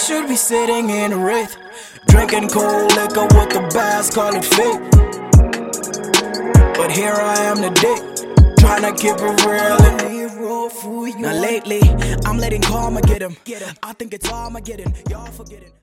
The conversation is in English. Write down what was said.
should be sitting in a wraith, drinking cold liquor with the bass, call it fake. But here I am today, trying to keep it real and hero for you. Now lately, I'm letting karma get him. I think it's Armageddon, y'all forgetting.